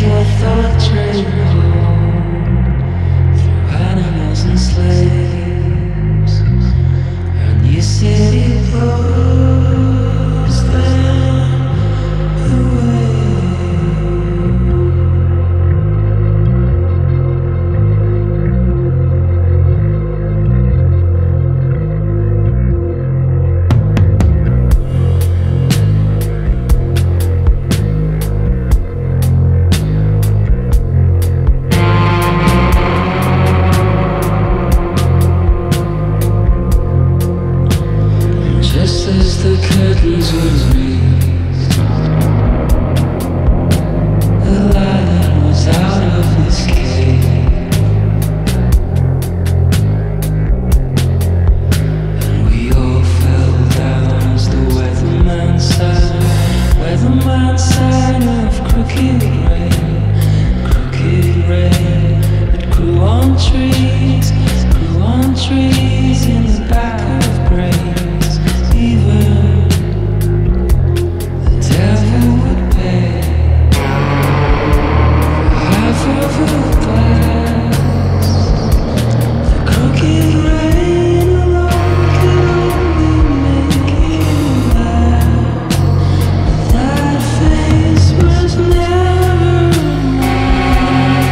your thought train home through animals and slaves, and your city blows them away. Just as the curtains were raised, Aladdin was out of his cave, and we all fell down as the weatherman sang of crooked rain that grew on trees in the back of graves. Even the devil would pay for half of a glass. The crooked rain alone could only make you laugh, but that face was never mine.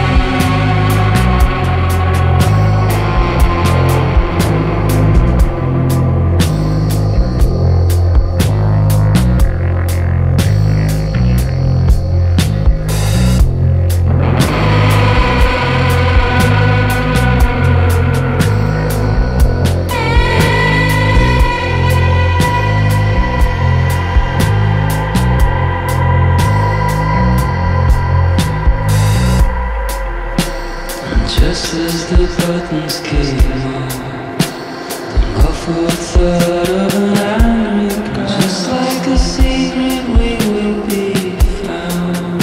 Just as the buttons came off, the muffled thud of an angry girl, just like a secret we will be found.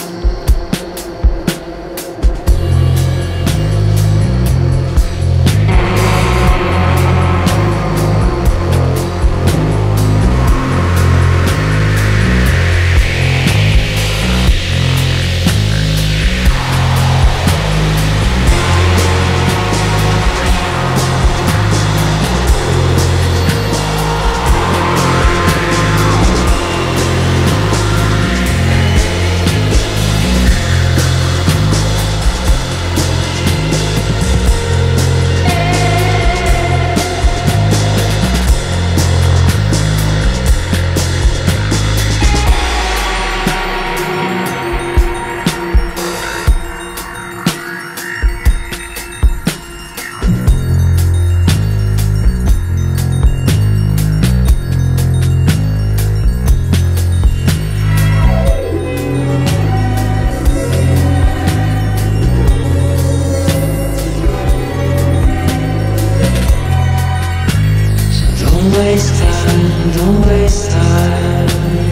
Don't waste time,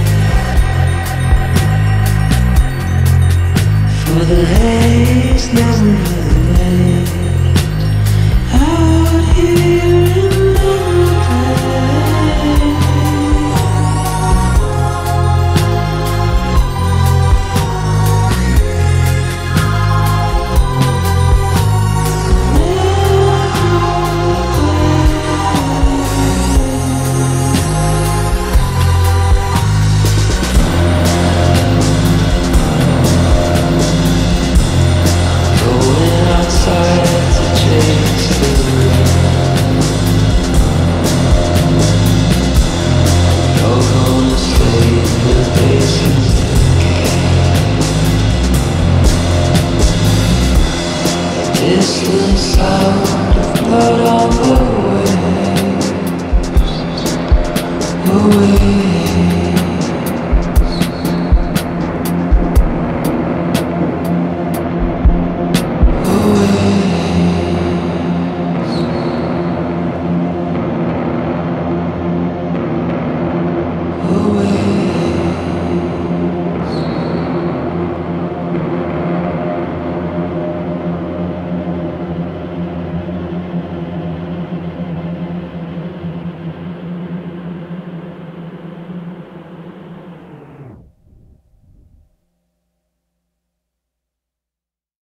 for the haze never late out here in the day. Distance out.